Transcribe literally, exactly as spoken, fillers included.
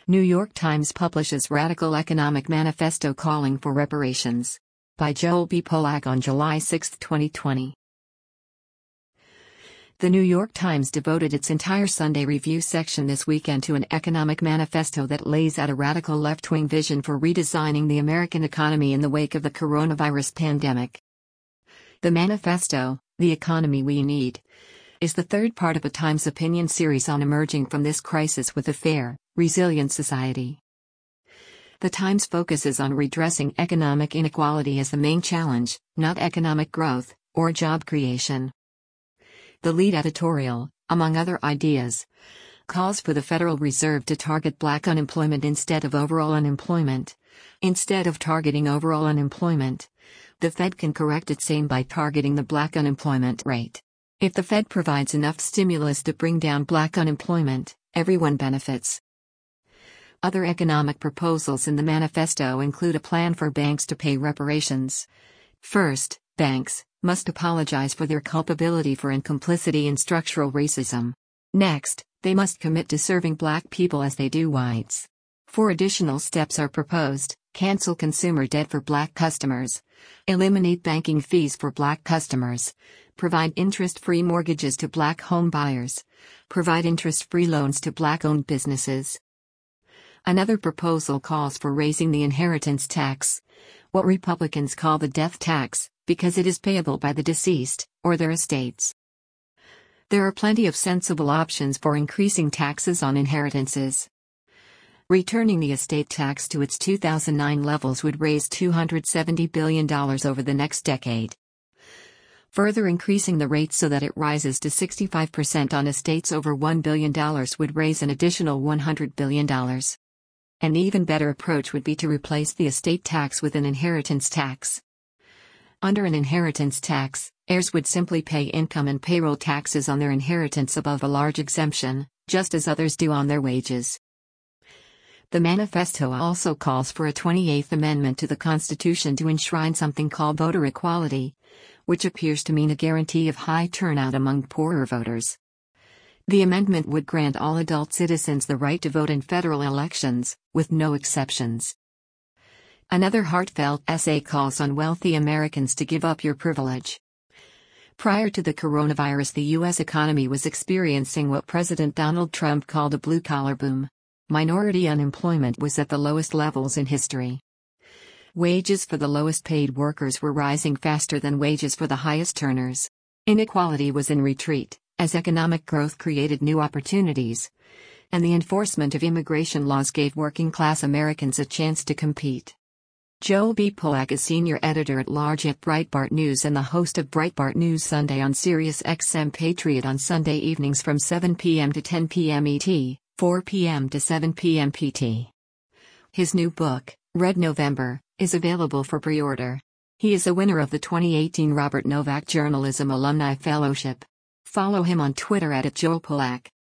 New York Times publishes Radical Economic Manifesto Calling for Reparations. By Joel B. Pollack on July sixth, twenty twenty. The New York Times devoted its entire Sunday review section this weekend to an economic manifesto that lays out a radical left-wing vision for redesigning the American economy in the wake of the coronavirus pandemic. The manifesto, The Economy We Need, is the third part of a Times opinion series on emerging from this crisis with a fair, resilient society. The Times focuses on redressing economic inequality as the main challenge, not economic growth or job creation. The lead editorial, among other ideas, calls for the Federal Reserve to target black unemployment instead of overall unemployment. Instead of targeting overall unemployment, the Fed can correct its aim by targeting the black unemployment rate. If the Fed provides enough stimulus to bring down black unemployment, everyone benefits. Other economic proposals in the manifesto include a plan for banks to pay reparations. First, banks must apologize for their culpability for and complicity in structural racism. Next, they must commit to serving black people as they do whites. Four additional steps are proposed: cancel consumer debt for black customers, eliminate banking fees for black customers, provide interest-free mortgages to black home buyers, provide interest-free loans to black-owned businesses. Another proposal calls for raising the inheritance tax, what Republicans call the death tax, because it is payable by the deceased, or their estates. There are plenty of sensible options for increasing taxes on inheritances. Returning the estate tax to its two thousand nine levels would raise two hundred seventy billion dollars over the next decade. Further increasing the rate so that it rises to sixty-five percent on estates over one billion dollars would raise an additional one hundred billion dollars. An even better approach would be to replace the estate tax with an inheritance tax. Under an inheritance tax, heirs would simply pay income and payroll taxes on their inheritance above a large exemption, just as others do on their wages. The manifesto also calls for a twenty-eighth Amendment to the Constitution to enshrine something called voter equality, which appears to mean a guarantee of high turnout among poorer voters. The amendment would grant all adult citizens the right to vote in federal elections, with no exceptions. Another heartfelt essay calls on wealthy Americans to give up your privilege. Prior to the coronavirus, the U S economy was experiencing what President Donald Trump called a blue-collar boom. Minority unemployment was at the lowest levels in history. Wages for the lowest-paid workers were rising faster than wages for the highest earners. Inequality was in retreat, as economic growth created new opportunities, and the enforcement of immigration laws gave working-class Americans a chance to compete. Joel B. Pollack is senior editor-at-large at Breitbart News and the host of Breitbart News Sunday on Sirius X M Patriot on Sunday evenings from seven p m to ten p m E T, four p m to seven p m P T. His new book, Red November, is available for pre-order. He is a winner of the twenty eighteen Robert Novak Journalism Alumni Fellowship. Follow him on Twitter at Joel Pollack.